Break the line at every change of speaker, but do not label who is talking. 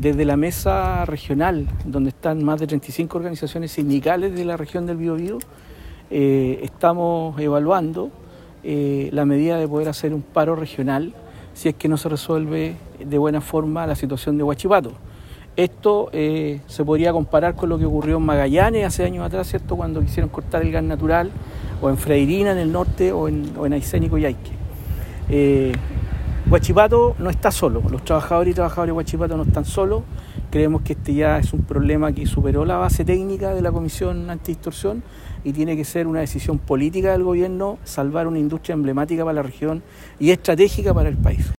Desde la mesa regional, donde están más de 35 organizaciones sindicales de la región del Biobío, estamos evaluando la medida de poder hacer un paro regional si es que no se resuelve de buena forma la situación de Huachipato. Esto se podría comparar con lo que ocurrió en Magallanes hace años atrás, ¿cierto?, cuando quisieron cortar el gas natural, o en Freirina en el norte, o en Aysén y Coyhaique. Huachipato no está solo, los trabajadores y trabajadoras de Huachipato no están solos. Creemos que este ya es un problema que superó la base técnica de la Comisión Antidistorsión y tiene que ser una decisión política del gobierno salvar una industria emblemática para la región y estratégica para el país.